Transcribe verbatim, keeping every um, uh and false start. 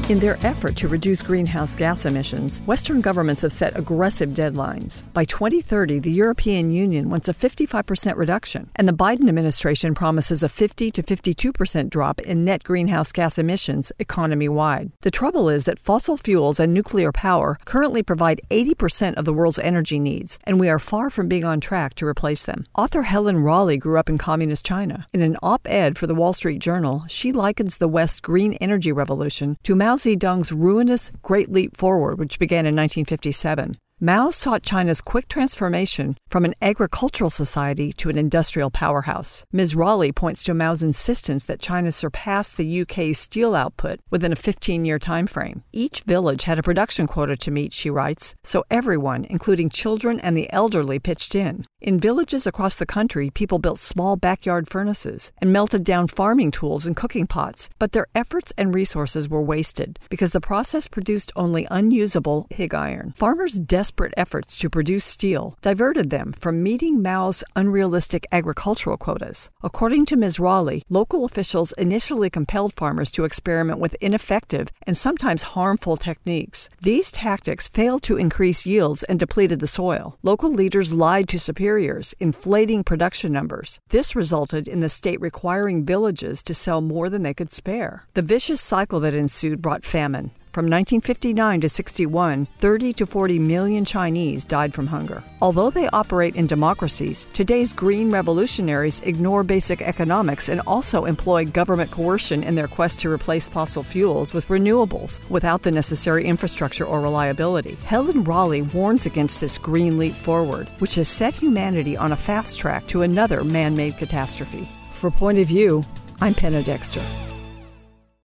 In their effort to reduce greenhouse gas emissions, Western governments have set aggressive deadlines. By twenty thirty, the European Union wants a fifty-five percent reduction, and the Biden administration promises a fifty to fifty-two percent drop in net greenhouse gas emissions economy-wide. The trouble is that fossil fuels and nuclear power currently provide eighty percent of the world's energy needs, and we are far from being on track to replace them. Author Helen Raleigh grew up in communist China. In an op-ed for the Wall Street Journal, she likens the West's green energy revolution to Mao Zedong's ruinous Great Leap Forward, which began in nineteen fifty-seven. Mao sought China's quick transformation from an agricultural society to an industrial powerhouse. Miz Raleigh points to Mao's insistence that China surpass the U K's steel output within a fifteen-year time frame. Each village had a production quota to meet, she writes, so everyone, including children and the elderly, pitched in. In villages across the country, people built small backyard furnaces and melted down farming tools and cooking pots, but their efforts and resources were wasted because the process produced only unusable pig iron. Farmers' desperate efforts to produce steel diverted them from meeting Mao's unrealistic agricultural quotas. According to Miz Raleigh, local officials initially compelled farmers to experiment with ineffective and sometimes harmful techniques. These tactics failed to increase yields and depleted the soil. Local leaders lied to superiors, inflating production numbers. This resulted in the state requiring villages to sell more than they could spare. The vicious cycle that ensued brought famine. From nineteen fifty-nine to sixty-one, thirty to forty million Chinese died from hunger. Although they operate in democracies, today's green revolutionaries ignore basic economics and also employ government coercion in their quest to replace fossil fuels with renewables without the necessary infrastructure or reliability. Helen Raleigh warns against this green leap forward, which has set humanity on a fast track to another man-made catastrophe. For Point of View, I'm Penna Dexter.